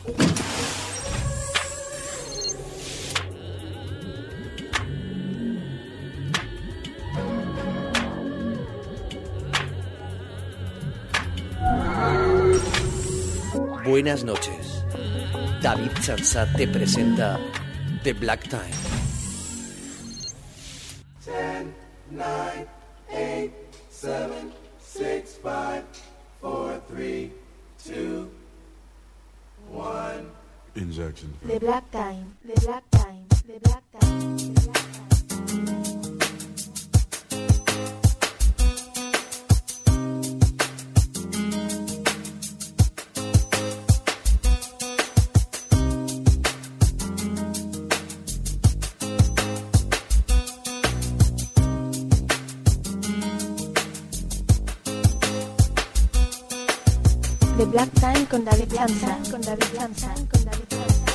Buenas noches. David Chansat te presenta The Black Time. 10, 9, 8, 7, 6, 5, 4, 3, 2, 1. Injection. The Black Time. The Black Time. The Black Time. The Black Time. The Black Time con David Chansat, con David Chansat, con David Chansat.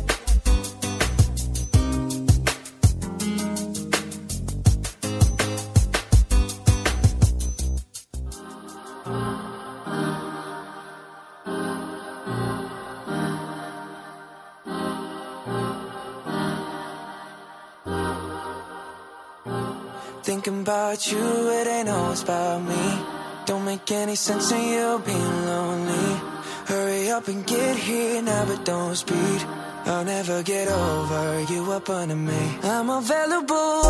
Thinking about you, it ain't always about me. Don't make any sense in you being lonely. Hurry up and get here now, but don't speed. I'll never get over you up under me. I'm available.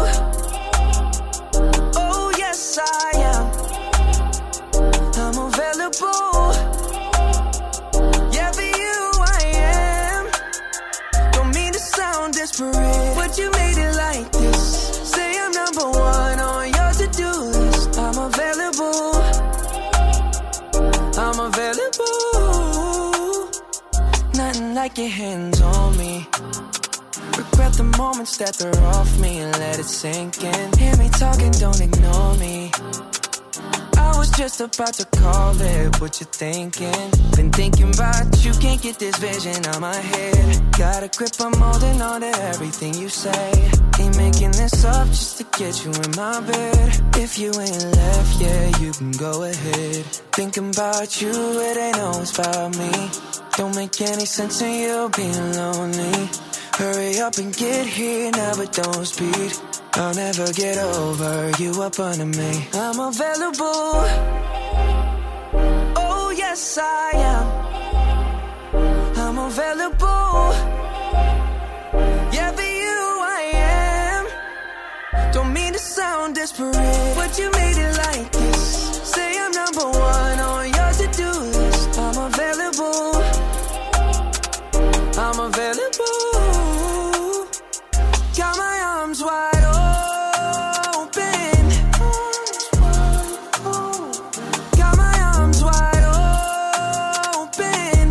Oh yes I am. I'm available. Yeah, for you I am. Don't mean to sound desperate, but you made it like this. Say I'm number one on your to-do list. I'm available. I'm available. Nothing like your hands on me. Regret the moments that they're off me and let it sink in. Hear me talking, don't ignore me. I was just about to call it, what you thinking? Been thinking about you, can't get this vision out my head. Got a grip, I'm holding on to everything you say. Ain't making this up just to get you in my bed. If you ain't left, yeah, you can go ahead. Thinking about you, it ain't always about me. Don't make any sense in you being lonely. Hurry up and get here now, but don't speed. I'll never get over you up under me. I'm available. Oh yes I am. I'm available. Yeah, for you I am. Don't mean to sound desperate, but you made it like this. Say I'm number one on your to-do list. I'm available. I'm available. Got my arms wide open. Got my arms wide open.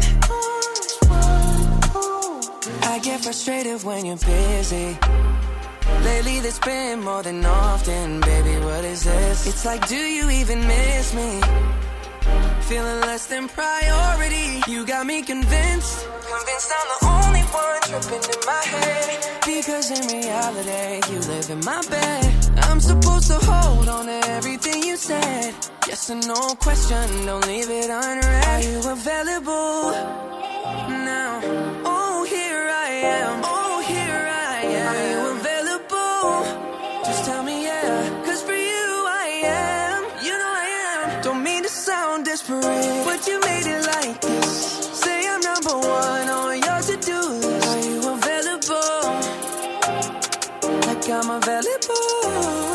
I get frustrated when you're busy. Lately there's been more than often. Baby, what is this? It's like, do you even miss me? Feeling less than priority. You got me convinced I'm the only one tripping in my head. Because in reality, you live in my bed. I'm supposed to hold on to everything you said. Yes or no question, don't leave it unread. Are you available now? Oh, here I am. Oh, here I am. Are you available? Just tell me yeah. Cause for you I am. You know I am. Don't mean to sound desperate, but you made it like this. Say I'm number one on your to-do list. Are you available? Like I'm available.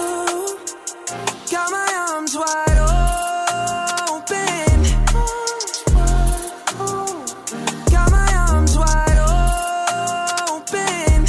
Got my arms wide open. Got my arms wide open.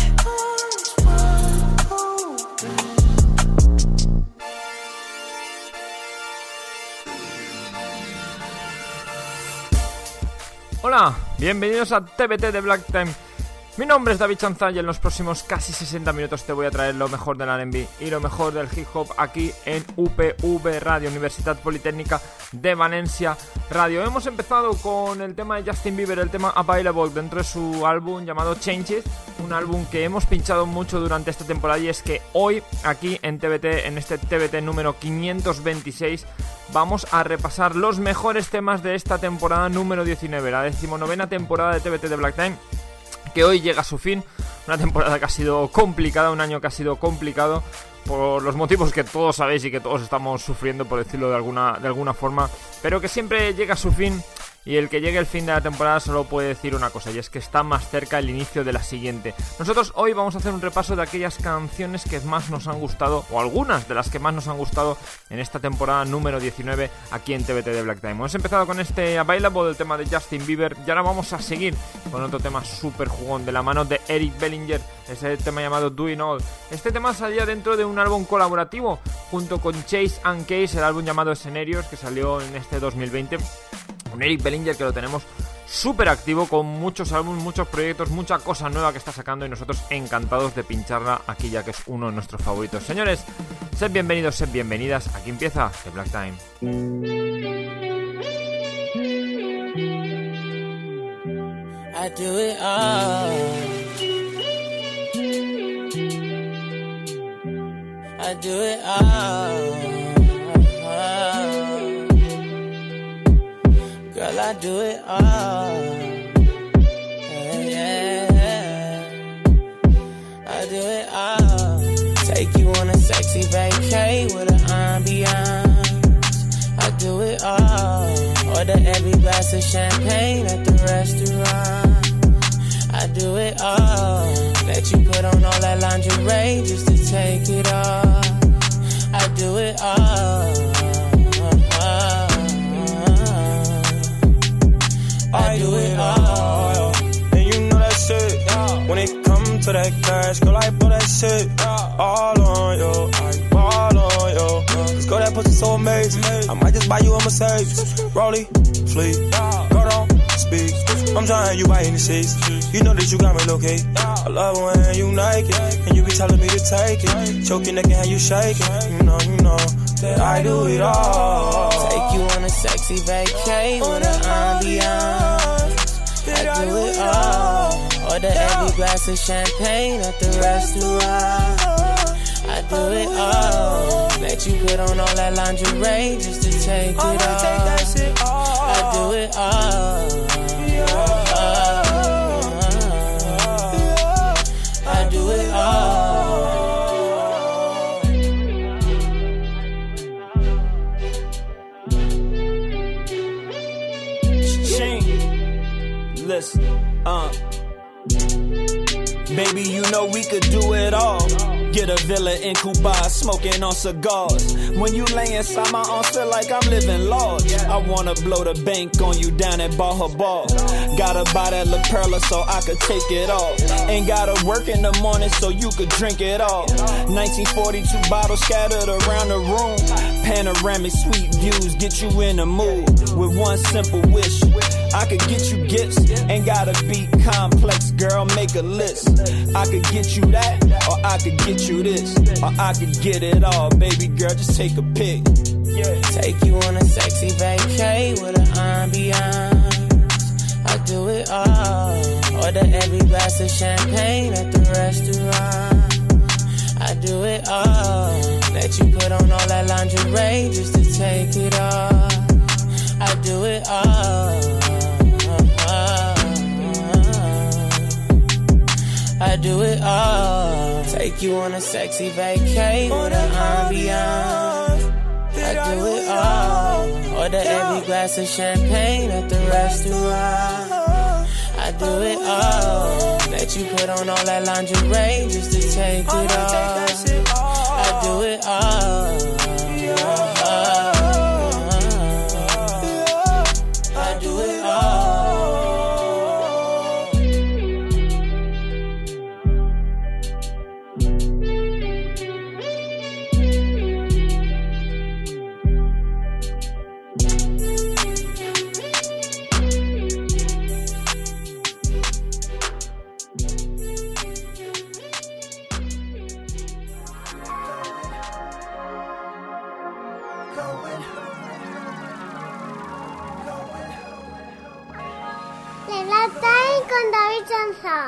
Hola, bienvenidos a TBT de Black Time. Mi nombre es David Chanza y en los próximos casi 60 minutos te voy a traer lo mejor del R&B y lo mejor del hip hop aquí en UPV Radio, Universitat Politécnica de Valencia Radio. Hemos empezado con el tema de Justin Bieber, el tema Available, dentro de su álbum llamado Changes, un álbum que hemos pinchado mucho durante esta temporada, y es que hoy aquí en TBT, en este TBT número 526, vamos a repasar los mejores temas de esta temporada número 19, la 19ª temporada de TBT de Black Time, que hoy llega a su fin. Una temporada que ha sido complicada, un año que ha sido complicado por los motivos que todos sabéis y que todos estamos sufriendo, por decirlo de alguna forma, pero que siempre llega a su fin. Y el que llegue el fin de la temporada solo puede decir una cosa, y es que está más cerca el inicio de la siguiente. Nosotros hoy vamos a hacer un repaso de aquellas canciones que más nos han gustado, o algunas de las que más nos han gustado en esta temporada número 19 aquí en TBT de Black Time. Hemos empezado con este Available, el tema de Justin Bieber, y ahora vamos a seguir con otro tema súper jugón de la mano de Eric Bellinger, ese tema llamado Doing All. Este tema salía dentro de un álbum colaborativo junto con Chase and Case, el álbum llamado Scenarios, que salió en este 2020. Un Eric Bellinger que lo tenemos súper activo, con muchos álbumes, muchos proyectos, mucha cosa nueva que está sacando, y nosotros encantados de pincharla aquí, ya que es uno de nuestros favoritos. Señores, sed bienvenidos, sed bienvenidas, aquí empieza The Black Time. I do it all. I do it all. Girl, I do it all. Yeah. I do it all. Take you on a sexy vacay with an ambiance. I do it all. Order every glass of champagne at the restaurant. I do it all. Let you put on all that lingerie just to take it off. I do it all. I do it all, and you know that's it. When it comes to that cash, girl, I put that shit all on you, all on you. Cause girl, that pussy so amazing. I might just buy you a Mercedes, Rollie, fleet, girl, don't speak. I'm trying you by any seats. You know that you got me low-key. I love when you naked, and you be telling me to take it. Choking neck and how you shake it. You know that I do it all. Take you on a sexy vacay with an ambiance. I do it all. Order every glass of champagne at the restaurant. I do it all. Let you put on all that lingerie just to take it off. I do it all. I do it all. Listen, baby, you know we could do it all. Get a villa in Cuba, smoking on cigars. When you lay inside my arms, feel like I'm living large. I wanna blow the bank on you down at Baja Bar. Gotta buy that La Perla so I could take it off. Ain't gotta work in the morning so you could drink it all. 1942 bottles scattered around the room. Panoramic sweet views get you in the mood. With one simple wish, I could get you gifts. Ain't gotta be complex, girl, make a list. I could get you that, or I could get you this, or I could get it all. Baby girl, just take a pick. Take you on a sexy vacay with an ambiance. I do it all. Order every glass of champagne at the restaurant. I do it all. Let you put on all that lingerie just to take it off. I do it all. I do it all. Take you on a sexy vacay with an ambiance. I do it all. Order every glass of champagne at the restaurant. I do it all. Let you put on all that lingerie just to take it off. I do it all. I do it all. Black Time con David Chanza.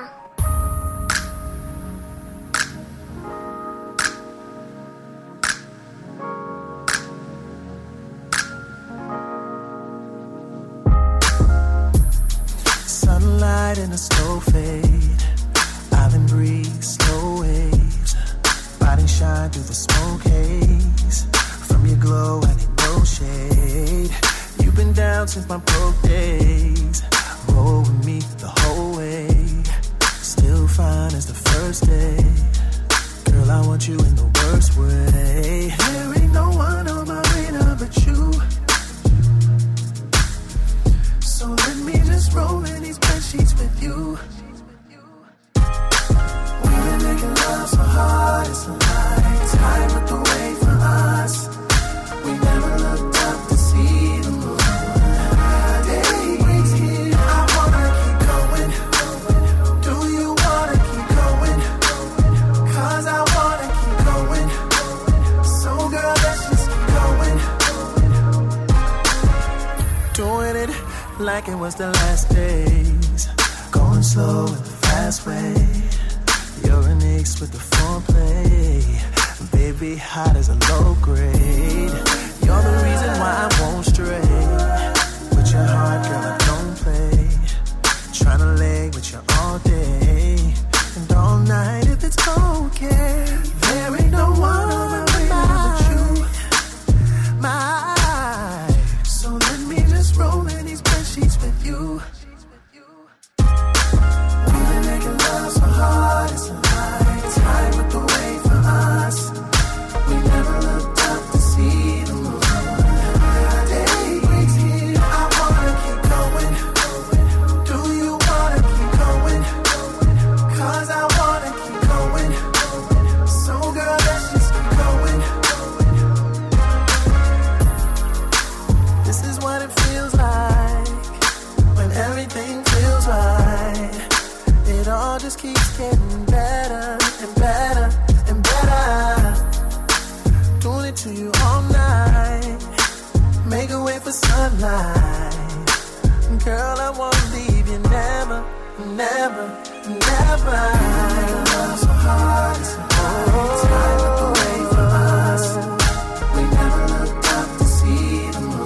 Sunlight in a slow fade, island breeze, slow waves, body shine through the smoke haze. From your glow, I need no shade. You've been down since my broke days. Roll with me the whole way. Still fine as the first day. Girl, I want you in the worst way. There ain't no one on my radar but you. So let me just roll in these bed sheets with you. We've been making love so hard, it's a lie. Time looked away from us. We never looked up to see the moon. Days here, I wanna keep going. Do you wanna keep going? 'Cause I wanna keep going. So girl, let's just keep going. Doing it like it was the last days. Going slow in the fast way. You're an ace with the foreplay. Baby, hot as a low grade. You're the reason why I won't stray. With your heart, girl, I don't play. Tryna lay with you all day and all night if it's okay. There ain't no one on my radar but you. So let me just roll in these bed sheets with you. We've been making love so hard, it's a lie. Time looked away from us. We never looked up to see the moon. Days here, I wanna keep going. Do you wanna keep going? 'Cause I wanna keep going. So girl, let's just keep going. This is what it feels like when everything feels right. It all just keeps getting better and better and better. Doing it to you all night. Make a way for sunlight. Girl, I won't leave you never, never, never. Love so hard, it's a lie. Time looked away from us. We never looked up to see the moon.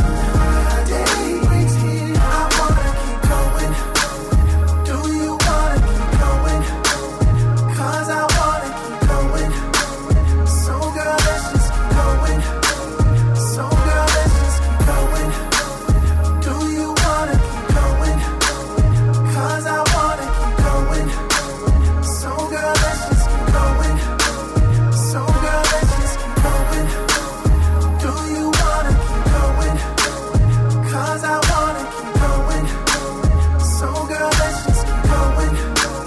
Days here, I wanna keep going. Do you wanna keep going? 'Cause I wanna keep going. So girl, let's just keep going. So girl, let's just keep going. Do you wanna keep going? 'Cause I wanna keep going. So girl, let's just keep going. So girl, let's just keep going. Do you wanna keep going? 'Cause I wanna keep going. So girl, let's just keep going.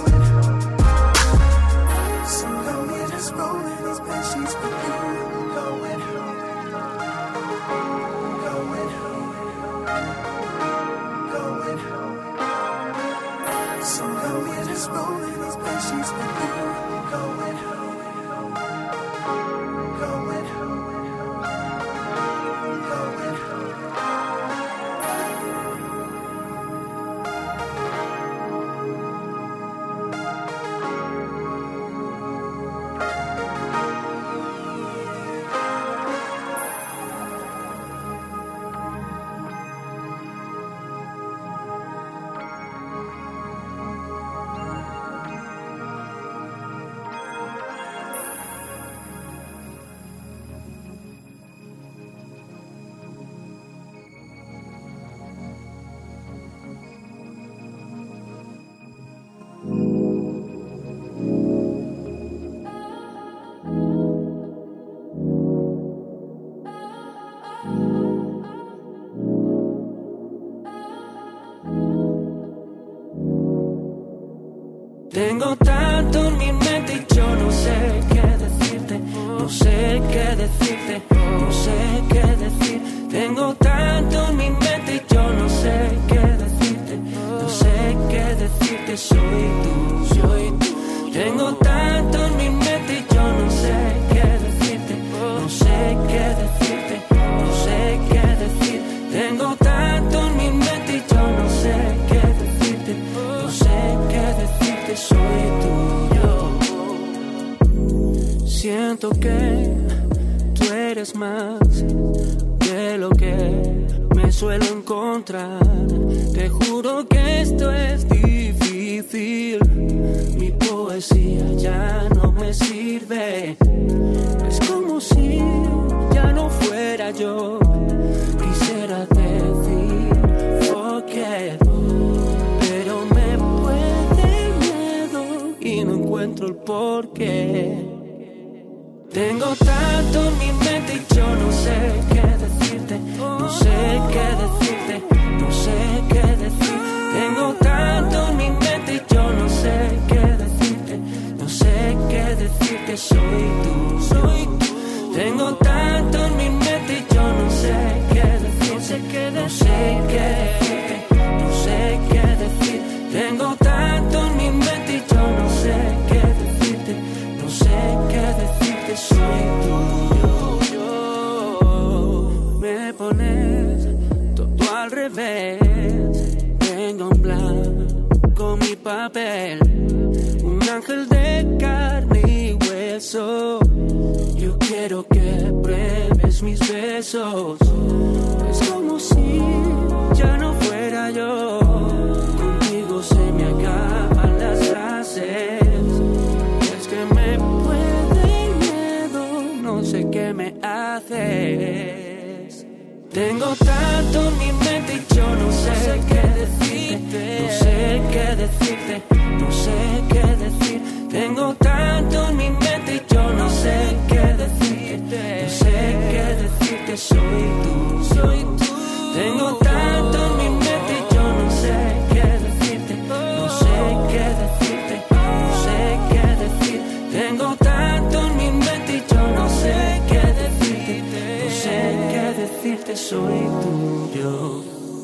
So girl, we're just rolling these bed sheets with you. Going, going, going. So girl, we're just rolling these bed sheets with you. Going, going, going. Tengo tanto en mi mente y yo no sé qué decirte, no sé qué decirte, no sé qué decir. Tengo tanto en mi mente y yo no sé qué decirte, no sé qué decirte, soy tú, soy tú. Tengo tanto en mi mente y yo no sé qué decirte, no sé qué decirte, no sé qué decir. Tengo tanto en mi mente y yo no sé qué decirte. siento que tú eres más de lo que me suelo encontrar. Te juro que esto es difícil. Mi poesía ya no me sirve. Es como si ya no fuera yo. Quisiera decir fuck it, pero me puede el miedo y no encuentro el porqué. Tengo tanto en mi mente y yo no sé qué decirte, no sé qué decirte, no sé qué decir. Tengo tanto en mi mente y yo no sé qué decirte, no sé qué decirte, soy tú. Tengo tanto en mi mente y yo no sé qué decirte, no sé qué decirte, no sé qué decir. Tengo tanto en mi mente y yo no sé qué decirte, no sé qué decirte, soy tuyo. Me pones todo al revés. Tengo un blanco mi papel, un ángel de carne y hueso. Yo quiero que pruebes mis besos. Es como si ya no fuera yo. Contigo se me acaban las frases. Es que me puede el miedo, no sé qué me haces. Tengo tanto en mi mente y yo no sé qué decirte, no sé qué decirte, no sé qué decir. Tengo tanto en mi mente y yo no sé qué decirte, no sé qué decirte, soy tú. Tengo tanto en mi mente y yo no sé qué decirte, no sé qué decirte, no sé qué decir. Tengo tanto en mi mente y yo no sé qué decirte, no sé qué decirte, soy tuyo.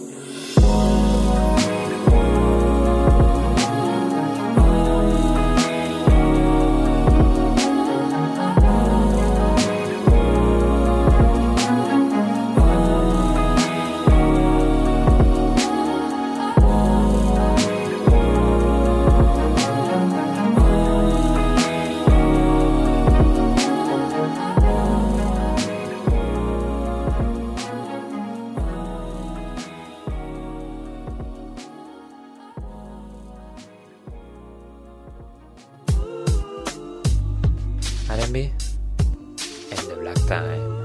R&B en The Black Time.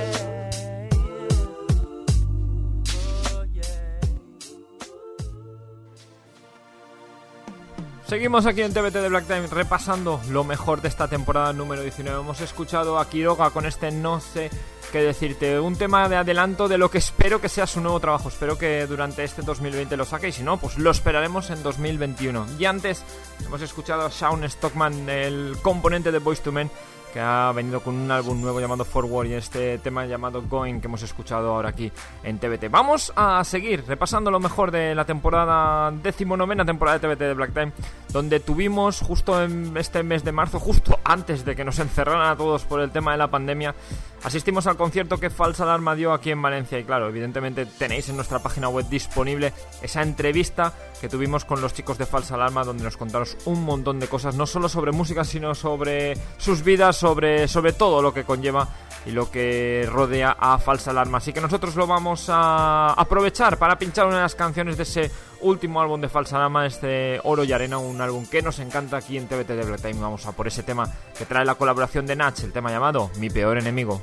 Seguimos aquí en TBT de Black Time repasando lo mejor de esta temporada número 19. Hemos escuchado a Quiroga con este No sé qué decirte, un tema de adelanto de lo que espero que sea su nuevo trabajo. Espero que durante este 2020 lo saque y si no, pues lo esperaremos en 2021. Y antes hemos escuchado a Sean Stockman, el componente de Boyz II Men, que ha venido con un álbum nuevo llamado Forward y este tema llamado Going que hemos escuchado ahora aquí en TBT. Vamos a seguir repasando lo mejor de la temporada 19ª temporada de TBT de Black Time, donde tuvimos justo en este mes de marzo, justo antes de que nos encerraran a todos por el tema de la pandemia, asistimos al concierto que Falsa Alarma dio aquí en Valencia. Y claro, evidentemente tenéis en nuestra página web disponible esa entrevista que tuvimos con los chicos de Falsa Alarma, donde nos contaron un montón de cosas, no solo sobre música, sino sobre sus vidas, sobre todo lo que conlleva y lo que rodea a Falsa Alarma. Así que nosotros lo vamos a aprovechar para pinchar una de las canciones de ese último álbum de Falsa Alarma, este Oro y Arena, un álbum que nos encanta aquí en TBT de Black Time. Vamos a por ese tema que trae la colaboración de Nach, el tema llamado Mi Peor Enemigo.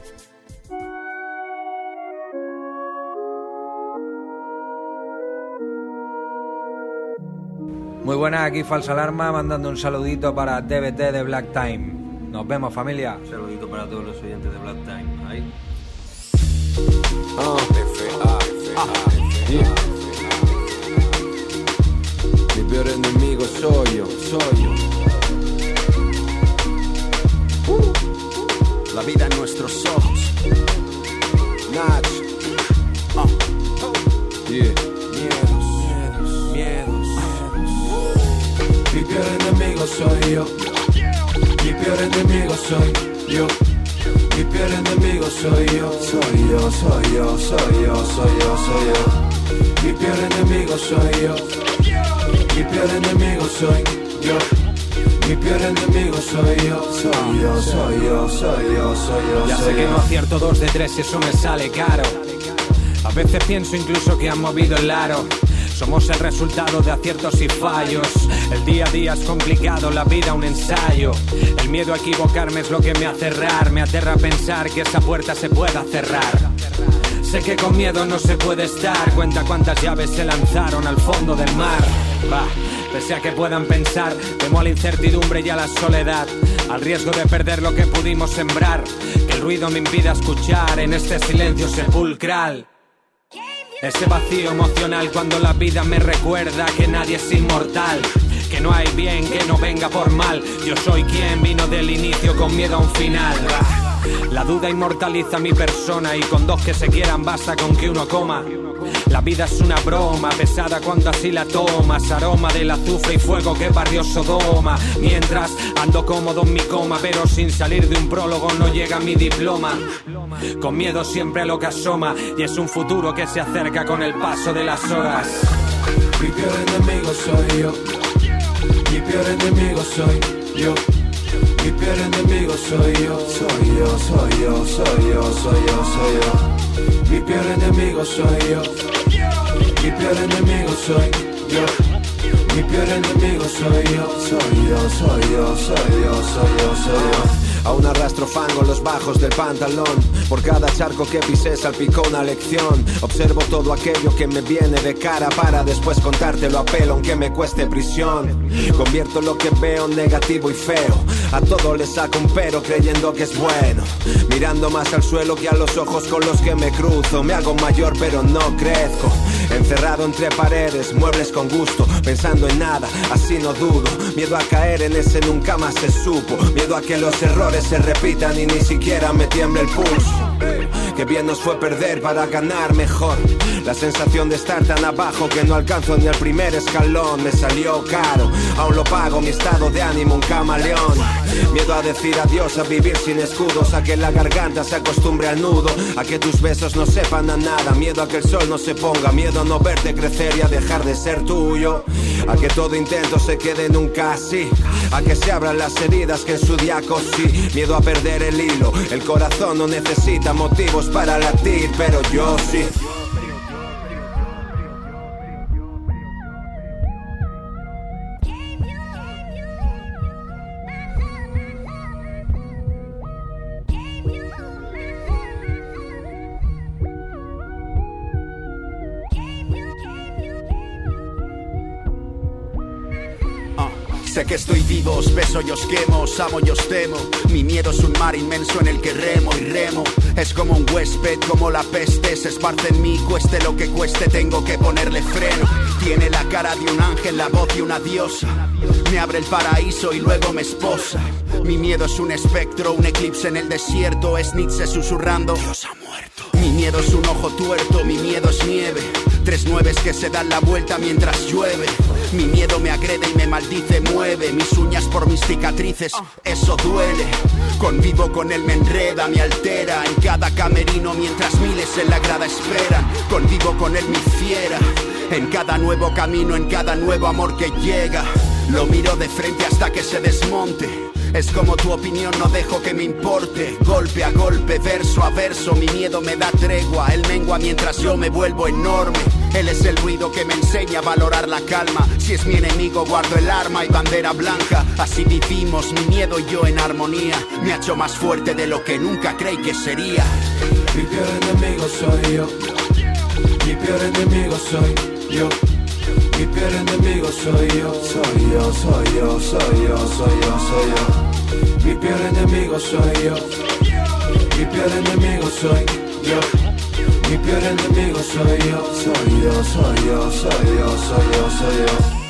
Muy buenas, aquí Falsa Alarma, mandando un saludito para TBT de Black Time. Nos vemos, familia. Un saludito para todos los oyentes de Black Time. Ahí. Mi peor enemigo soy yo. La vida en nuestros ojos. Nach. Yeah. Miedos. Mi peor enemigo soy yo. Mi peor enemigo soy yo. Mi peor enemigo soy yo. Soy yo. Mi peor enemigo soy yo. Mi peor enemigo soy yo. Mi Mi peor enemigo soy yo. Soy yo, soy yo, soy yo, soy yo. Ya sé que no acierto 2 de 3 y eso me sale caro. A veces pienso incluso que han movido el aro. Somos el resultado de aciertos y fallos. El día a día es complicado, la vida un ensayo. El miedo a equivocarme es lo que me hace errar. Me aterra pensar que esa puerta se pueda cerrar. Sé que con miedo no se puede estar. Cuenta cuántas llaves se lanzaron al fondo del mar. Va, pese a que puedan pensar, temo a la incertidumbre y a la soledad, al riesgo de perder lo que pudimos sembrar. Que el ruido me impida escuchar en este silencio sepulcral. Ese vacío emocional cuando la vida me recuerda que nadie es inmortal. Que no hay bien que no venga por mal. Yo soy quien vino del inicio con miedo a un final. La duda inmortaliza mi persona y con 2 que se quieran basta con que uno coma. La vida es una broma, pesada cuando así la tomas. Aroma del azufre y fuego que barrió Sodoma. Mientras ando cómodo en mi coma, pero sin salir de un prólogo no llega mi diploma. Con miedo siempre a lo que asoma, y es un futuro que se acerca con el paso de las horas. Mi peor enemigo soy yo. Mi peor enemigo soy yo. Mi peor enemigo soy yo. Soy yo, soy yo, soy yo, soy yo, soy yo. Mi peor enemigo soy yo. Mi peor enemigo soy yo. Mi peor enemigo soy yo. Soy yo, soy yo, soy yo, soy yo, soy yo. Aún arrastro fango en los bajos del pantalón. Por cada charco que pisé salpicó una lección. Observo todo aquello que me viene de cara para después contártelo a pelo aunque me cueste prisión. Convierto lo que veo en negativo y feo. A todo le saco un pero creyendo que es bueno. Mirando más al suelo que a los ojos con los que me cruzo. Me hago mayor pero no crezco. Encerrado entre paredes, muebles con gusto. Pensando en nada, así no dudo. Miedo a caer en ese nunca más se supo. Miedo a que los errores se repitan y ni siquiera me tiemble el pulso. Qué bien nos fue perder para ganar mejor. La sensación de estar tan abajo que no alcanzo ni el primer escalón. Me salió caro, aún lo pago, mi estado de ánimo un camaleón. Miedo a decir adiós, a vivir sin escudos. A que la garganta se acostumbre al nudo. A que tus besos no sepan a nada. Miedo a que el sol no se ponga. Miedo a no verte crecer y a dejar de ser tuyo. A que todo intento se quede en un casi. A que se abran las heridas que en su día cosí. Miedo a perder el hilo. El corazón no necesita motivos para latir, pero yo sí. Sé que estoy vivo, os beso y os quemo, os amo y os temo. Mi miedo es un mar inmenso en el que remo y remo. Es como un huésped, como la peste, se esparce en mí, cueste lo que cueste, tengo que ponerle freno. Tiene la cara de un ángel, la voz de una diosa. Me abre el paraíso y luego me esposa. Mi miedo es un espectro, un eclipse en el desierto. Es Nietzsche susurrando, Dios ha muerto. Mi miedo es un ojo tuerto, mi miedo es nieve. 3 nueves que se dan la vuelta mientras llueve. Mi miedo me agrede y me maldice, mueve mis uñas por mis cicatrices, eso duele. Convivo con él, me enreda, me altera. En cada camerino mientras miles en la grada esperan. Convivo con él, mi fiera. En cada nuevo camino, en cada nuevo amor que llega. Lo miro de frente hasta que se desmonte. Es como tu opinión, no dejo que me importe. Golpe a golpe, verso a verso, mi miedo me da tregua. Él mengua mientras yo me vuelvo enorme. Él es el ruido que me enseña a valorar la calma. Si es mi enemigo guardo el arma y bandera blanca. Así vivimos, mi miedo y yo en armonía. Me ha hecho más fuerte de lo que nunca creí que sería. Mi peor enemigo soy yo. Mi peor enemigo soy yo. Mi peor enemigo soy yo. Soy yo, soy yo, soy yo, soy yo, soy yo. Mi peor enemigo soy yo. Mi peor enemigo soy yo. Mi peor enemigo soy yo. Soy yo, soy yo, soy yo, soy yo, soy yo.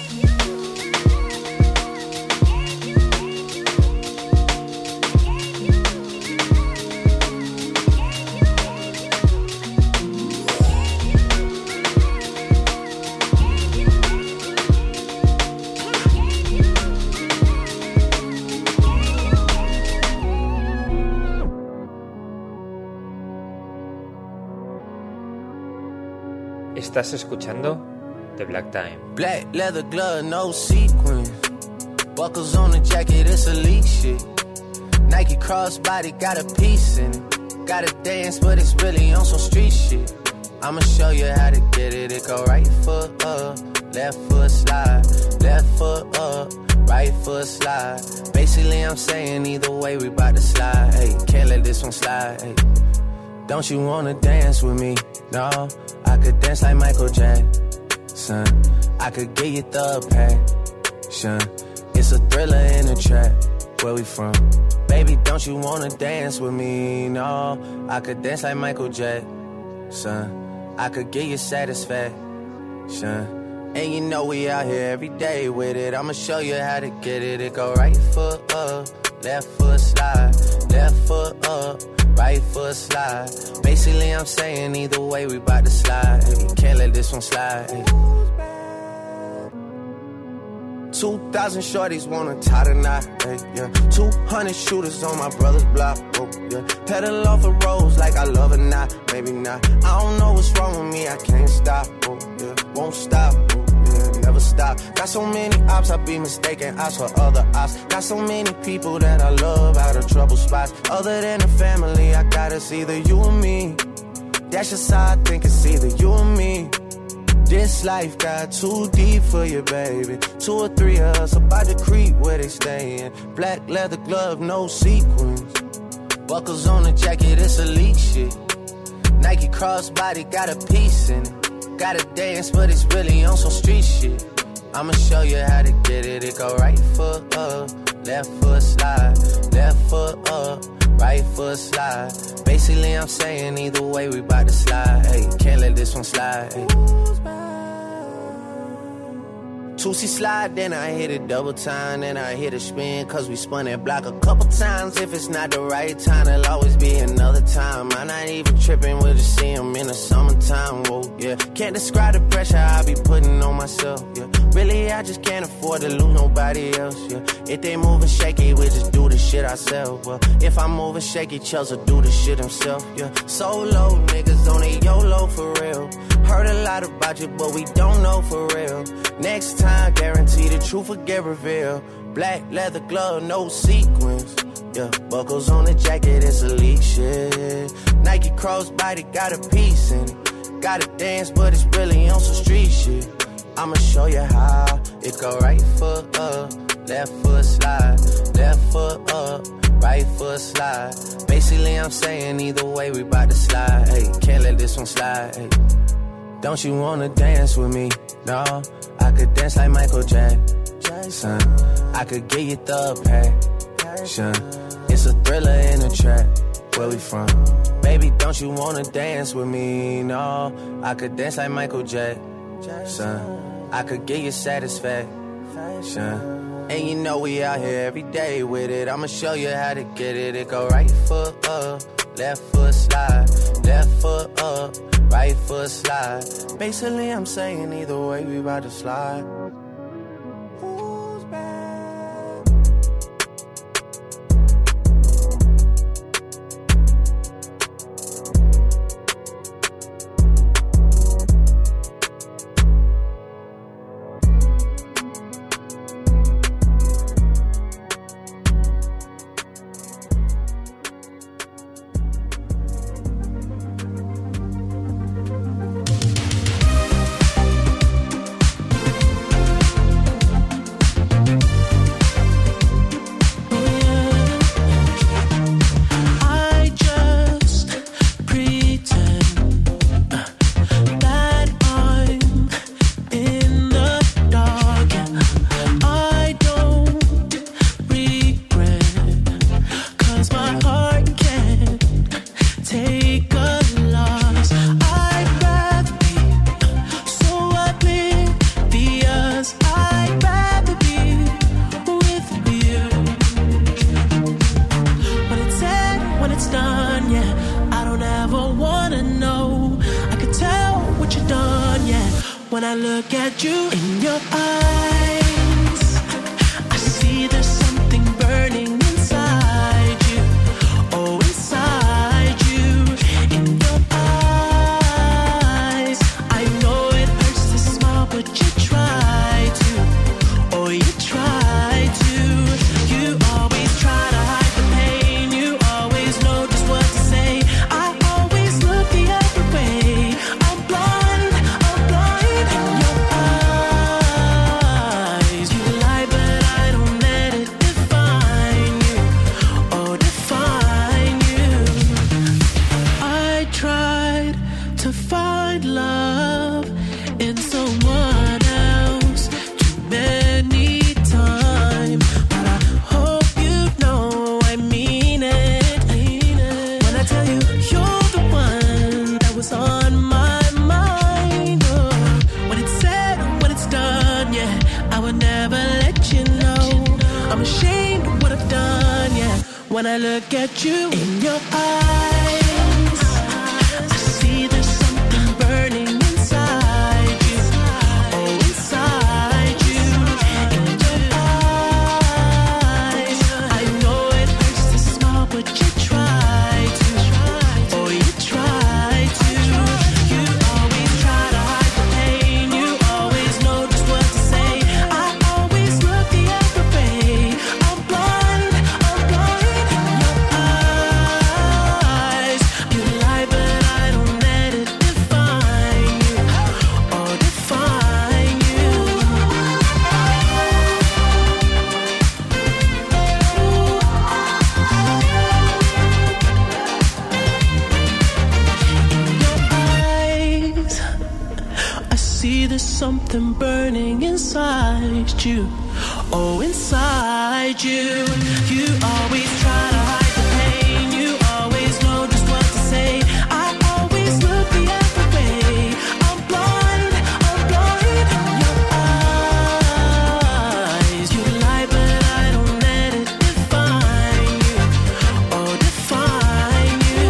Estás escuchando The Black Time. Black leather glove, no sequins. Buckles on the jacket, it's elite shit. Nike crossbody got a piece in it. Gotta dance, but it's really on some street shit. I'ma show you how to get it. It go right foot up, left foot slide, left foot up, right foot slide. Basically, I'm saying either way, we bout to slide. Hey, can't let this one slide. Hey. Don't you wanna dance with me? No, I could dance like Michael Jackson. I could get you the passion. It's a thriller in a trap. Where we from? Baby, don't you wanna dance with me? No, I could dance like Michael Jackson. I could get you satisfaction. And you know we out here every day with it. I'ma show you how to get it. It go right foot up, left foot slide, left foot up, right foot slide. Basically, I'm saying either way, we bout to slide. Hey, can't let this one slide. Hey. 2,000 shorties wanna tie the knot, hey, yeah. 200 shooters on my brother's block, oh, yeah. Pedal off the roads like I love it, not, maybe not. I don't know what's wrong with me, I can't stop, oh, yeah. Won't stop, oh, yeah, never stop. Got so many ops, I be mistaken ops for other ops. Got so many people that I love out of trouble spots. Other than the family, I got it's either you or me. That's just how I think it's either you or me. This life got too deep for you, baby. 2 or 3 of us about to creep where they stayin'. Black leather glove, no sequins. Buckles on the jacket, it's elite shit. Nike crossbody got a piece in it. Gotta dance, but it's really on some street shit. I'ma show you how to get it. It go right foot up, left foot slide, left foot up, right foot slide. Basically, I'm saying either way, we bout to slide. Hey, can't let this one slide. Hey. 2C slide, then I hit it double time, then I hit a spin, cause we spun that block a couple times. If it's not the right time, there'll always be another time. I'm not even tripping, we'll just see him in the summertime, whoa, yeah. Can't describe the pressure I be putting on myself, yeah. Really, I just can't afford to lose nobody else, yeah. If they moving shaky, we just do the shit ourselves, well. If I'm moving shaky, Chelsea do the shit himself, yeah. Solo niggas on a YOLO for real. Heard a lot about you, but we don't know for real. Next time, guarantee the truth will get revealed. Black leather glove, no sequins. Yeah, buckles on the jacket, it's elite shit. Nike crossbody got a piece in it. Gotta dance, but it's really on some street shit. I'ma show you how. It go right foot up, left foot slide, left foot up, right foot slide. Basically, I'm saying either way, we bout to slide. Hey, can't let this one slide. Hey. Don't you wanna dance with me? No, I could dance like Michael Jackson. I could get you the passion. It's a thriller in a trap. Where we from? Baby, don't you wanna dance with me? No, I could dance like Michael Jackson. I could get you satisfaction. And you know we out here every day with it. I'ma show you how to get it. It go right foot up, left foot slide, left foot up, right foot slide. Basically, I'm saying either way, we about to slide. When I look at you in your eyes, I see there's something burning inside you. Oh, inside you, in your eyes. I know it hurts to smile, but you try to. Oh, you try to. never let you know. I'm ashamed of what I've done, yeah. When I look at you in your eyes, I see there's something burning inside you. Oh, inside you. In your eyes, I know it hurts to smile, but you try to. Oh, you try to. You always try to hide the pain. You always know just what to say. I always look the other way. I'm blind in your eyes. You lie, but I don't let it define you or define you. In your eyes, I see there's something burning inside you. Oh, inside you. You always try to hide the pain. You always know just what to say. I always look the other way. I'm blind in your eyes. You lie, but I don't let it define you or define you.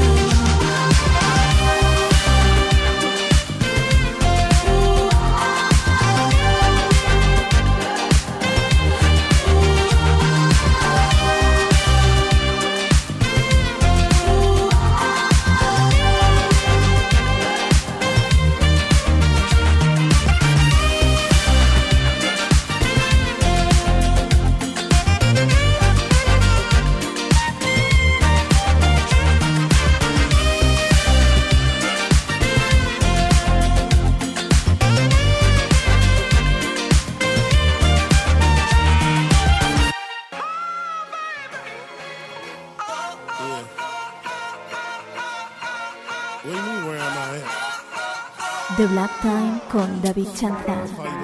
The Black Time con David Chanza.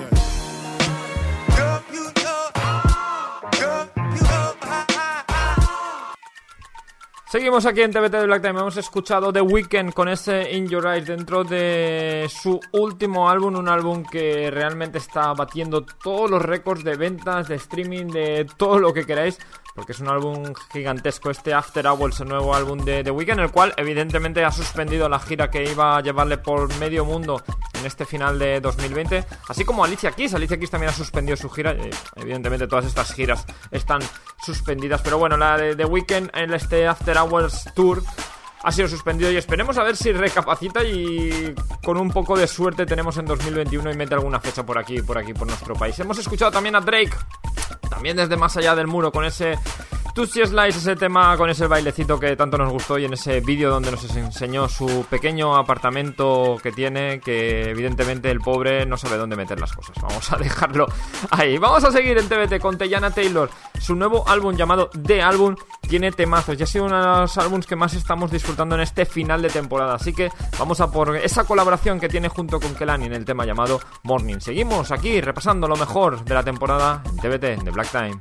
Seguimos aquí en TBT de Black Time. Hemos escuchado The Weeknd con ese In Your Eyes dentro de su último álbum, un álbum que realmente está batiendo todos los récords de ventas, de streaming, de todo lo que queráis, porque es un álbum gigantesco, este After Hours, el nuevo álbum de The Weeknd, el cual evidentemente ha suspendido la gira que iba a llevarle por medio mundo en este final de 2020, así como Alicia Keys. Alicia Keys también ha suspendido su gira, evidentemente todas estas giras están suspendidas, pero bueno, la de The Weeknd en este After Hours Tour ha sido suspendido y esperemos a ver si recapacita y con un poco de suerte tenemos en 2021 y mete alguna fecha por aquí, por nuestro país. Hemos escuchado también a Drake, también desde más allá del muro, con ese Tootsie Slice, ese tema con ese bailecito que tanto nos gustó, y en ese vídeo donde nos enseñó su pequeño apartamento que tiene, que evidentemente el pobre no sabe dónde meter las cosas. Vamos a dejarlo ahí. Vamos a seguir en TBT con Teyana Taylor. Su nuevo álbum llamado The Album tiene temazos y ha sido uno de los álbumes que más estamos disfrutando en este final de temporada, así que vamos a por esa colaboración que tiene junto con Kelani en el tema llamado Morning. Seguimos aquí repasando lo mejor de la temporada en TBT de Black Time.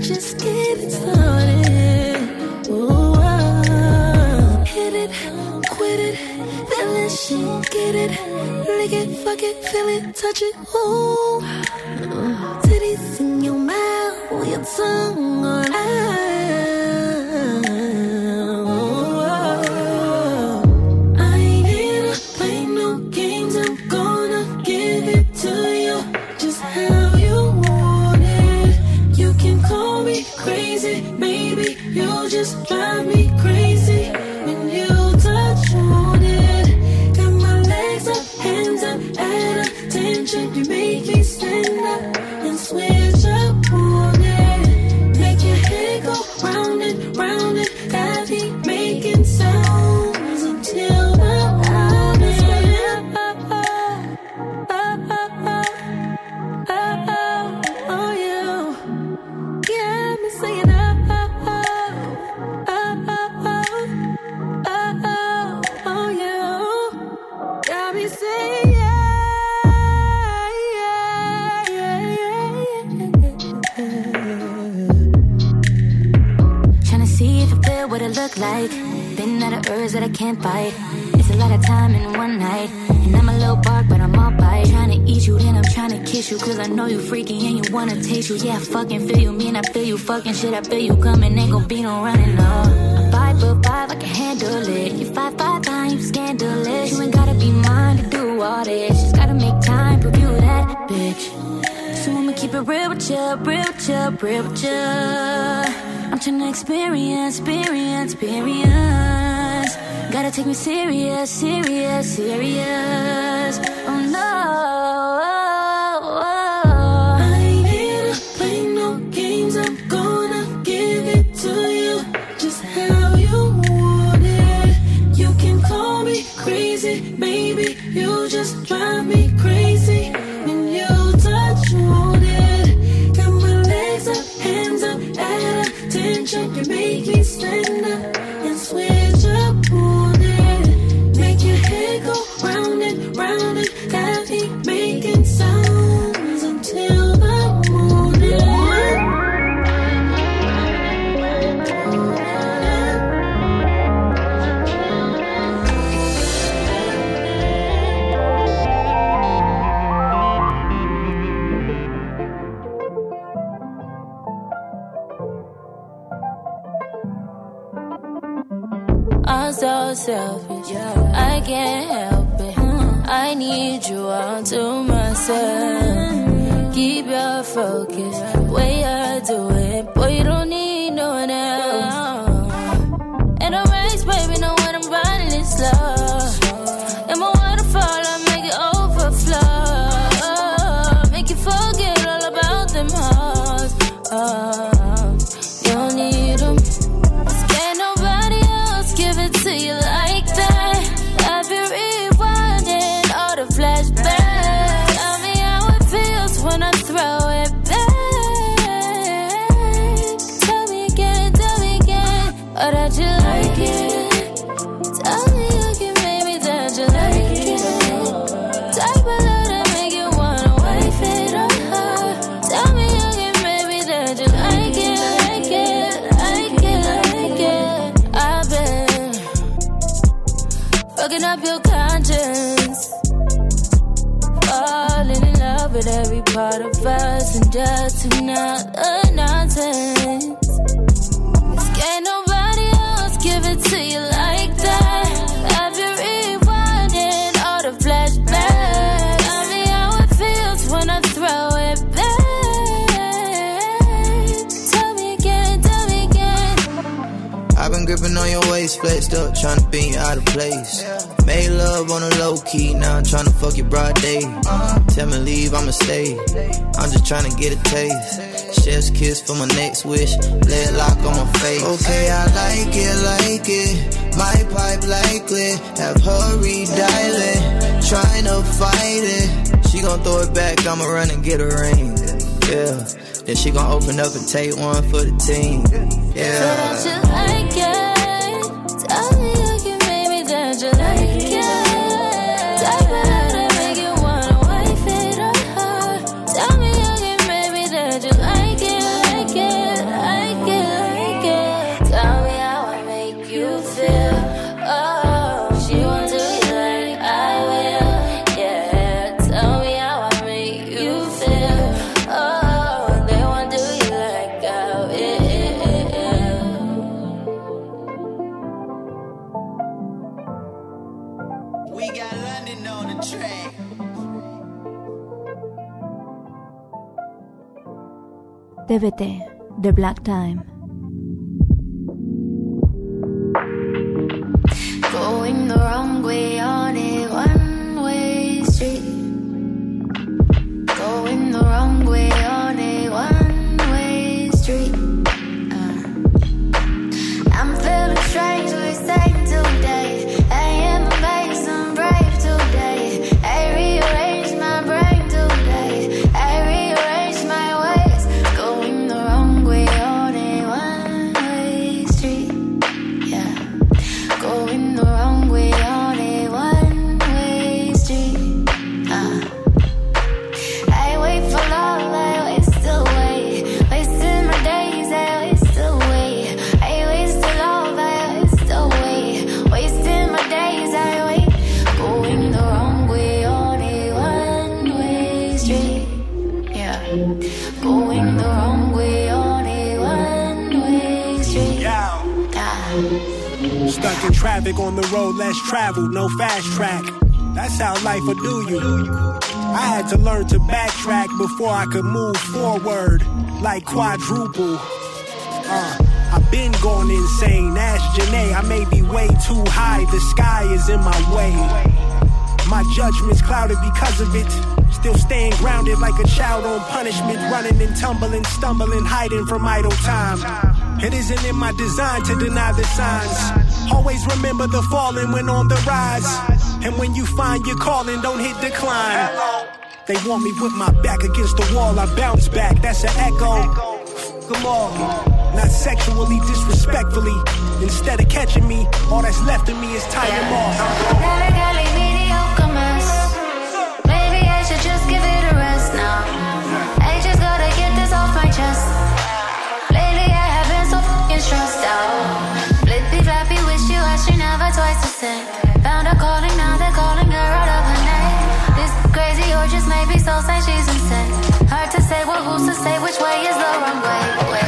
just get it started. Ooh, hit it, quit it, feel it, shit, get it, lick it, fuck it, feel it, touch it. Ooh, titties in your mouth, your tongue on I ain't here to play no games. I'm gonna give it to you just how you want it. You can call me crazy, maybe you'll just drive me crazy when you touch on it. Got my legs up, hands up, at attention. You make me stand up and switch up on it. Make your head go round and round and got me making sounds until the morning. Oh yeah, yeah, me saying oh yeah, got me saying Tryna see if I feel what it look like. Been out of urge that I can't fight. It's a lot of time in one night. And I'm a little bark, but I'm all bite. Tryna eat you, then I'm tryna kiss you. Cause I know you freaky and you wanna taste you. Yeah, I fucking feel you, mean I feel you. Fucking shit, I feel you coming. Ain't gon' be no running, no. I'm 5'5", I can handle it. You 5'9", you scandalous. You ain't gotta be mine to do all this. Just gotta make time, prove you that bitch. So I'ma keep it real with ya, real with ya, real with ya. I'm tryna experience. Gotta take me serious. Oh no. I ain't here to play no games. I'm gonna give it to you just how you want it. You can call me crazy, maybe you'll just drive me crazy when you touch on it. Got my legs up, hands up, at attention. You make me stand up and switch up on it. Make your head go round and round and got me making sounds until the morning. I'm so selfish, I can't help it. I need you all to myself. Keep your focus, way I do it. Boy, you don't need no one else. And a race, baby, know when I'm running it slow. And my waterfall, I make it overflow. Make you forget all about them hoes. You don't need them. Can't nobody else give it to you like that. I've been rewinding all the flashbacks. Tell me how it feels when I throw it back. Tell me again, or that you like it. Tell me again, maybe that you like it. Type of love that make you wanna wife it on her. Tell me again, maybe that you like it. I've been fucking up your conscience, falling in love with every part of us, and just another nonsense. 'Cause can't nobody else give it to you like that. I've been rewinding all the flashbacks. Tell me how it feels when I throw it back. Tell me again. I've been gripping on your waist, flexed up, tryna bend you out of place. Made love on a low key, now I'm tryna fuck your broad day. Tell me leave, I'ma stay. I'm just tryna get a taste. Chef's kiss for my next wish, leg lock on my face. Okay, I like it. My pipe likely have her redialing, tryna fight it. She gon' throw it back, I'ma run and get a ring. Yeah, then she gon' open up and take one for the team. Yeah. So that you like it. Tell me again, maybe that you like it. Type of love that make you wanna wife it on her. Tell me again, maybe that you like it. TBT, The Black Time. Going the wrong way on a one-way street. Going the wrong way on a one-way street. I'm feeling strange, we say today. I am amazed and brave today. I rearrange my brain today. I rearrange my ways. Going the wrong way on a one-way street. Yeah. Going the wrong way on a one-way street. I wait for love, I waste away. Wasting my days, I waste away. I waste love, I waste away. Wasting my days, I wait. Going the wrong way on a one-way street. Yeah. Going the wrong way on a one-way street. Stuck in traffic on the road less traveled, no fast track. That's how life will do you. I had to learn to backtrack before I could move forward like quadruple. I've been going insane. Ask Janae, I may be way too high. The sky is in my way. My judgment's clouded because of it. Still staying grounded like a child on punishment. Running and tumbling, stumbling, hiding from idle time. It isn't in my design to deny the signs. Always remember the falling when on the rise. And when you find your calling, don't hit decline. They want me with my back against the wall, I bounce back, that's an echo. Come on, not sexually, disrespectfully. Instead of catching me, all that's left of me is tying them off. Mediocre mess. Maybe I should just give it a rest now. I just gotta get this off my chest. Lately I have been so fucking stressed out. Flippy flappy, wish you I should never twice the same. Found her calling, now they're calling her out of her name. This crazy or just maybe so say she's insane. Hard to say, well who's to say which way is the wrong way?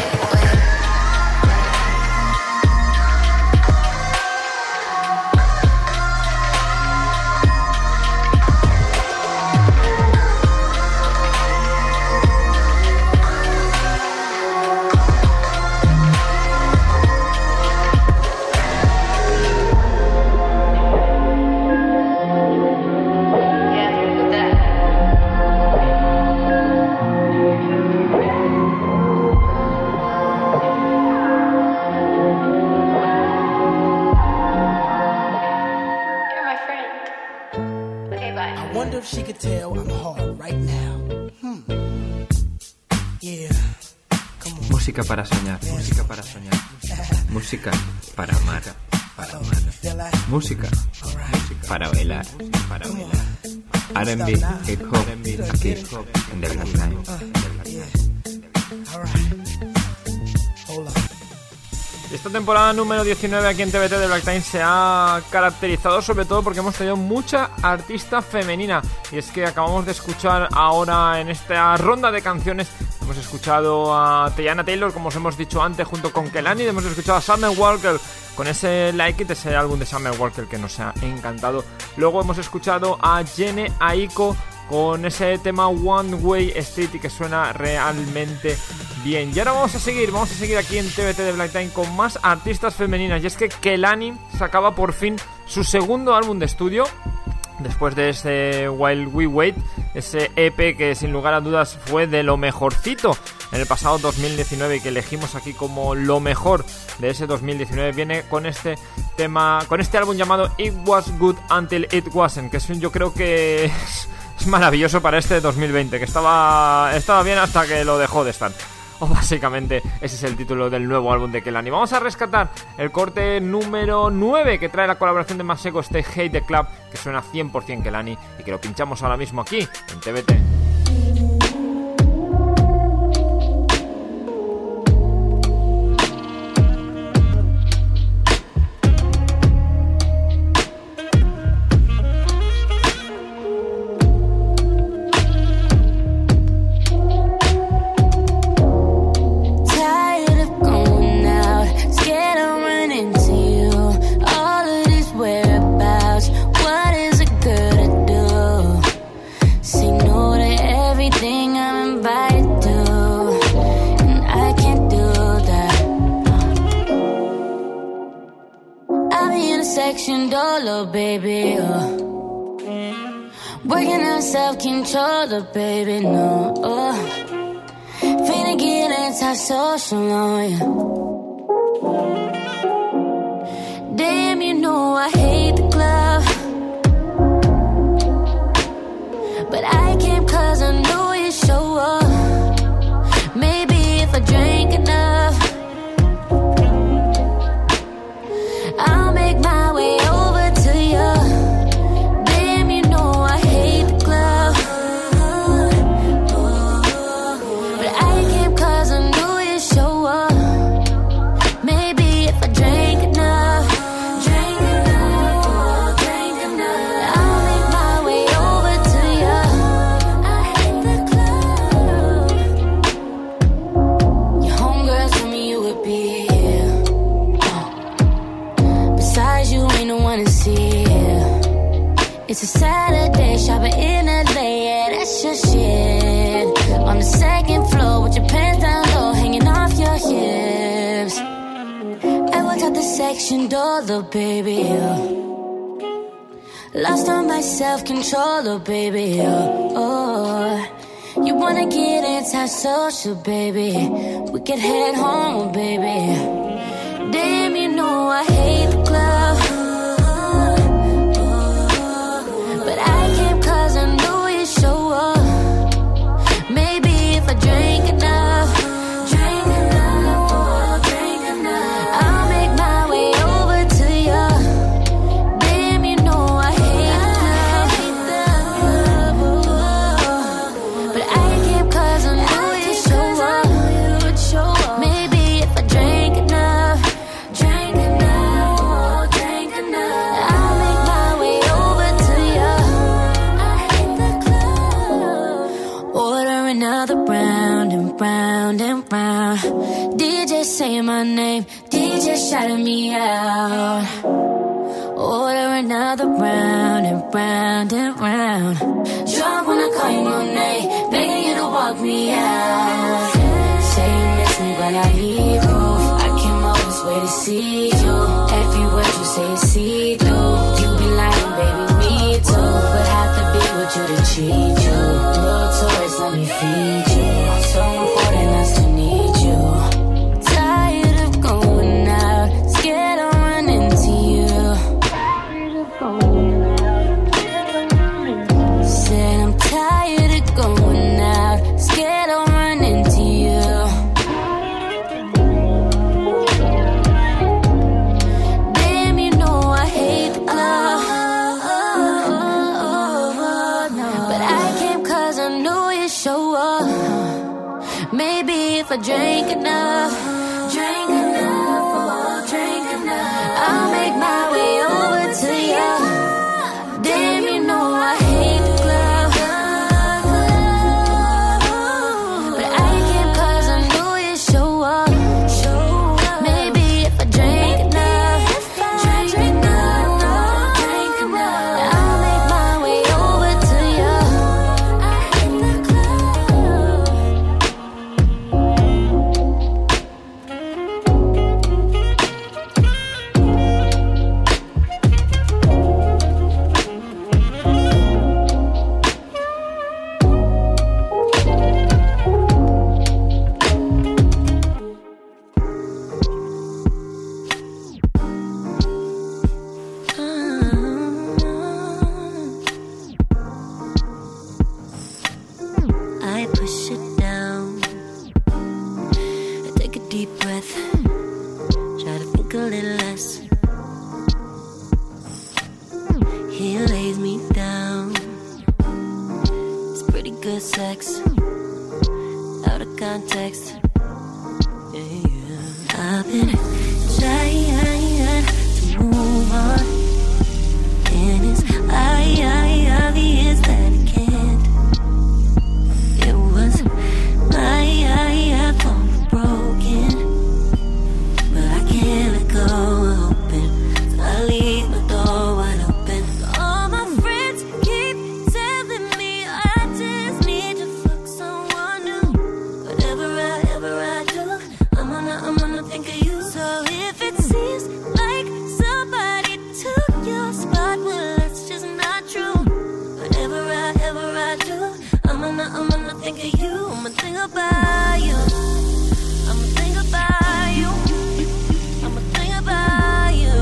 She could tell I'm hard right now. Yeah. Música para soñar, música para soñar. Música para amar, para amar. Música para bailar, para bailar. R&B, hip hop, aquí en The Black Time. Esta temporada número 19 aquí en TBT de Black Time se ha caracterizado sobre todo porque hemos tenido mucha artista femenina. Y es que acabamos de escuchar ahora en esta ronda de canciones, hemos escuchado a Teyana Taylor, como os hemos dicho antes, junto con Kehlani. Hemos escuchado a Summer Walker con ese Like It, ese álbum de Summer Walker que nos ha encantado. Luego hemos escuchado a Jhené Aiko con ese tema One Way Street y que suena realmente bien. Y ahora vamos a seguir aquí en TBT de Black Time con más artistas femeninas. Y es que Kehlani sacaba por fin su segundo álbum de estudio después de ese While We Wait, ese EP que sin lugar a dudas fue de lo mejorcito en el pasado 2019 y que elegimos aquí como lo mejor de ese 2019. Viene con este tema, con este álbum llamado It Was Good Until It Wasn't, que es, yo creo que es maravilloso para este 2020, que estaba bien hasta que lo dejó de estar. O básicamente ese es el título del nuevo álbum de Kehlani. Vamos a rescatar el corte número 9 que trae la colaboración de Masego, este Hate the Club, que suena 100% Kehlani y que lo pinchamos ahora mismo aquí en TBT. What is it good to do? See, know that controller, baby. Working on self-controller, baby, no. Finna get anti-social on ya. Damn, you know I hate the club, but I came 'cause I knew you'd show up. Maybe if I drank enough, I'll make my way over to you. Damn, you know I hate the club, but I came 'cause I knew you'd show up. Maybe if I drank enough, I'll make my way over to you. I hate the club. Your homegirl told me you would be here. Besides, you ain't the one to see it. It's a Saturday, shopping in LA, yeah, that's your shit. On the second floor with your pants down low, hanging off your hips. I walked out the section door, little baby. Lost on my self-controller, baby. You wanna get anti-social, baby? We could head home, baby. Damn, you know I hate the club, but I came 'cause I knew you'd show up. Maybe if I drank enough, I'll make my way over to you. Damn, you know I hate the club, but I came 'cause I knew you'd show up. Maybe if I drank enough, I'll make my way over to you. I hate the club. Order another round and round and round. DJ say my name, DJ shouting me out. Order another round and round and round. Drunk when I call you Monet, begging you to walk me out. Say you miss me, but I need proof. I came all this way to see you. Every word you say is see-through. You be lying, baby, me too. But have to be with you to cheat you. Little toys, let me feed you. So important, I still need you. Tired of going out, scared I'll run into you. Said I'm tired of going out, scared I'll run into you. Damn, you know I hate the club, but I came 'cause I knew you'd show up. Maybe if I drank enough, I'll make my way over to you. Damn, you know I hate the club, but I came 'cause I knew you'd show up. Maybe if I drank enough, I'll make my way over to you. I hate the club. I push it down. I take a deep breath. Try to think a little less. He lays me down. It's pretty good sex. Out of context. Yeah. I've been trying to move on, and it's obvious that I can't. It was my fault broken, but I can't let go open. So I leave my door wide open. All my friends keep telling me I just need to fuck someone new. Whatever I do, I'm gonna think of you. So if it seems like somebody took your spot, about you. I'ma think about you. I'ma think about you.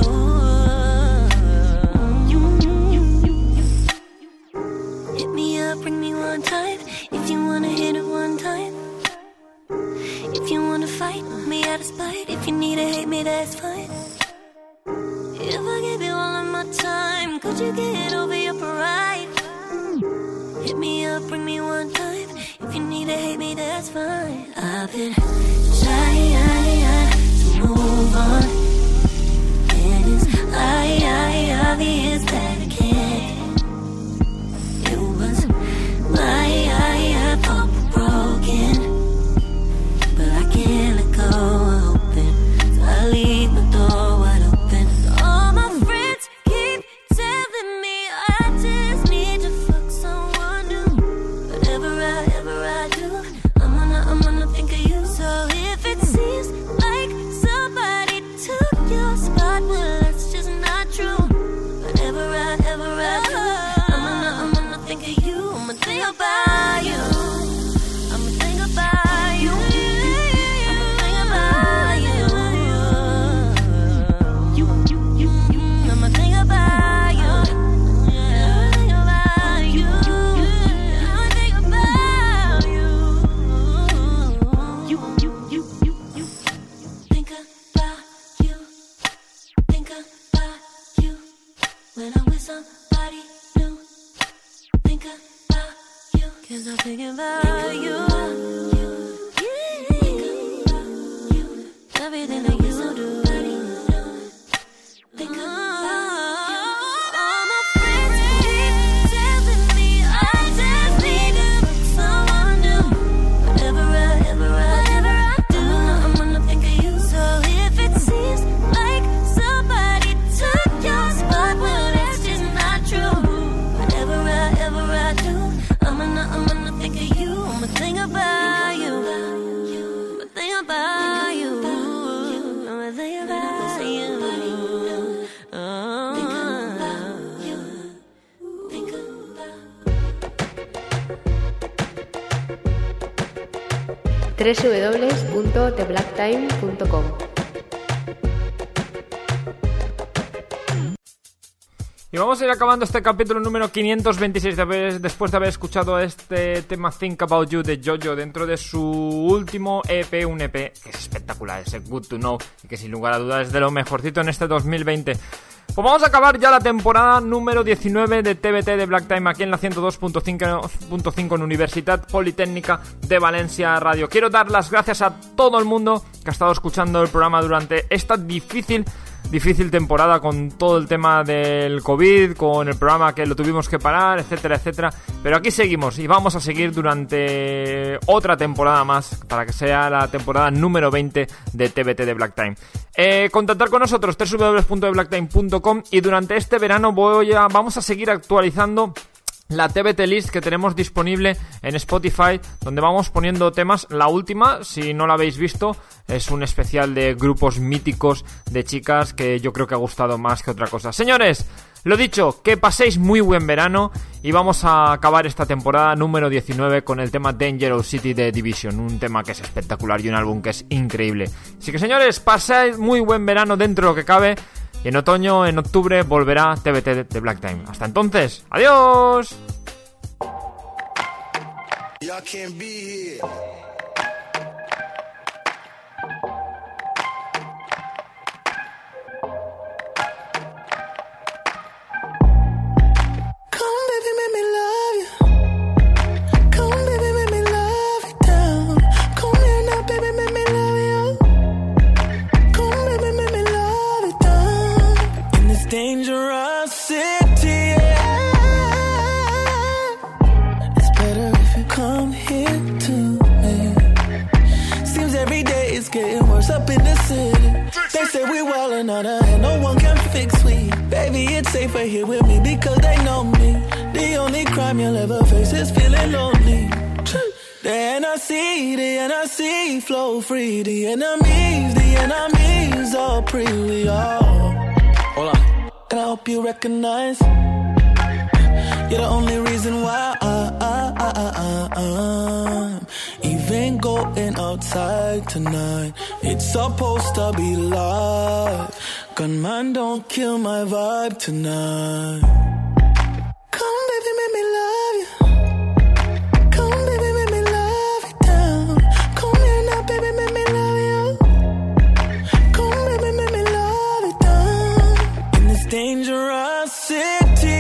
Hit me up, bring me one time. If you wanna hit it one time. If you wanna fight me out of spite. If you need to hate me, that's fine. If I give you all of my time, could you get over your pride? Hit me up, bring me one time. If you need to hate me, that's fine. I've been trying to move on, and it's obvious that I can't. It was my fault broken, but I can't let go open, so I leave my door wide open. All my friends keep telling me I just need to fuck someone new. Whatever I do, I'm gonna think of you. So if it seems like somebody took your spot, well that's just not true. Whatever I do, I'm gonna think of you. I'ma think about you. I'ma think about you. I'ma think about you. I'ma think about you. I'ma think about you. I'ma think about you. Think about you. Think about you. When I'm with somebody new. Think about you. 'Cause I'm thinking about you. Everything that you do. Think about you. All my friends keep telling me I just need to fuck someone new. Whatever I do, I'm gonna think of you. So if it seems like somebody took your spot, well that's just not true. Whatever I do, I'm gonna think of you. I'ma think about you. I'ma think about you. I'ma think about you. www.theblacktime.com. Y vamos a ir acabando este capítulo número 526 después de haber escuchado este tema Think About You de Jojo dentro de su último EP, un EP que es espectacular, ese Good To Know, y que sin lugar a dudas es de lo mejorcito en este 2020. Pues vamos a acabar ya la temporada número 19 de TBT de Black Time aquí en la 102.5 en Universitat Politécnica de Valencia Radio. Quiero dar las gracias a todo el mundo que ha estado escuchando el programa durante esta difícil temporada con todo el tema del COVID, con el programa que lo tuvimos que parar, etcétera, etcétera. Pero aquí seguimos y vamos a seguir durante otra temporada más para que sea la temporada número 20 de TBT de Black Time. Contactar con nosotros www.blacktime.com y durante este verano vamos a seguir actualizando la TBT List que tenemos disponible en Spotify, donde vamos poniendo temas. La última, si no la habéis visto, es un especial de grupos míticos de chicas que yo creo que ha gustado más que otra cosa. Señores, lo dicho, que paséis muy buen verano y vamos a acabar esta temporada número 19 con el tema Dangerous City de Division, un tema que es espectacular y un álbum que es increíble. Así que señores, paséis muy buen verano dentro de lo que cabe. Y en otoño, en octubre, volverá TBT de Black Time. Hasta entonces, ¡adiós! Dangerous city, it's better if you come here to me. Seems every day it's getting worse up in the city. They say we wildin' out and no one can fix we. Baby, it's safer here with me because they know me. The only crime you'll ever face is feeling lonely. The NRC flow free. The enemies are pre. We all. Hold on. And I hope you recognize you're the only reason why Even going outside tonight, it's supposed to be live. Gunman, don't kill my vibe tonight. Come baby, make me love you. Come baby, make me love you down. Come here now, baby, make me love you. Come baby, make me love you down. In this dangerous city,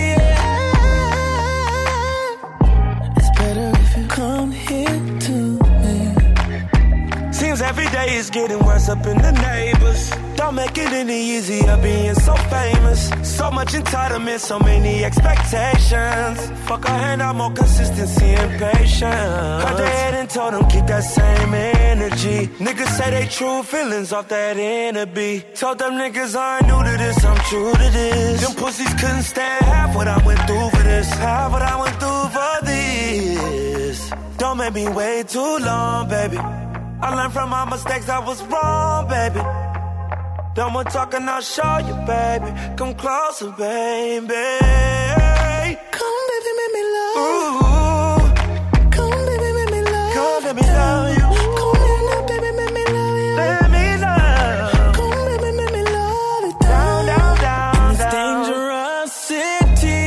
it's better if you come here to me. Seems every day is getting worse up in the neighbors. Don't make it any easier being so famous. So much entitlement, so many expectations. Fuck, I hand out more consistency and patience. Cut their head and told them keep that same energy. Niggas say they true feelings off that inner beat. Told them niggas I ain't new to this, I'm true to this. Them pussies couldn't stand half what I went through for this. Half what I went through for this. Don't make me wait too long, baby. I learned from my mistakes, I was wrong, baby. Done with talking, I'll show you, baby. Come closer, baby. Come, baby, make me love you. Ooh. Come, baby, make me love you. Come, let me love you. Come here now, baby, make me love you. Let me love. Come, baby, make me love you down, down, down, in this down. dangerous city.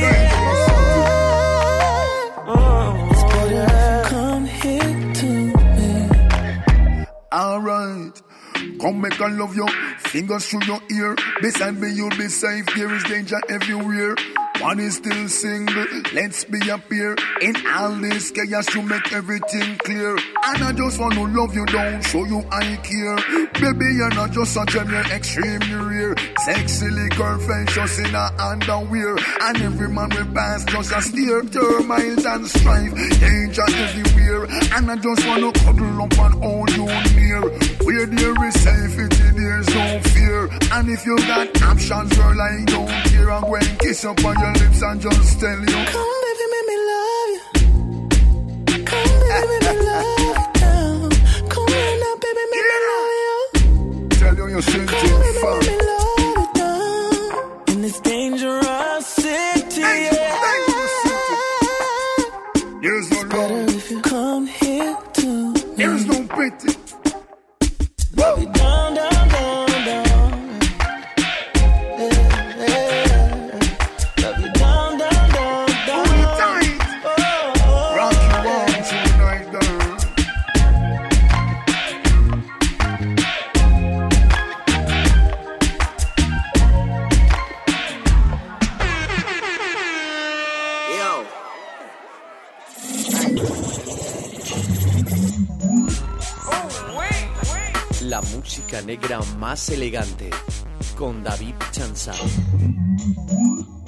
It's better if you come here to me. Alright. Come make I love you, fingers through your ear. Beside me you'll be safe, there is danger everywhere. One is still single, let's be a pair. In all this chaos to make everything clear. And I just want to love you down, show you I care. Baby, you're not just a gem, you're extremely rare. Sexily confessions in a underwear. And every man will pass just a stare. Termites and strife, danger everywhere. And I just want to cuddle up and hold you near. Where there is safety, there's no fear. And if you got options, girl, I don't care. I'm going to kiss up on your lips and just tell you. Come, baby, make me love you. Come, baby, make me love you down. Come here now, baby, make me love you. Tell you you're sent Come, to baby, fun. make me love you down. In this dangerous city, There's no better love. if you come here to me. There's no pity. Love you down, down, down, down. Yeah, yeah. Love you down, down, down, down. Hold it tight. Rock you on tonight, girl. Yo. La música negra más elegante con David Chansa.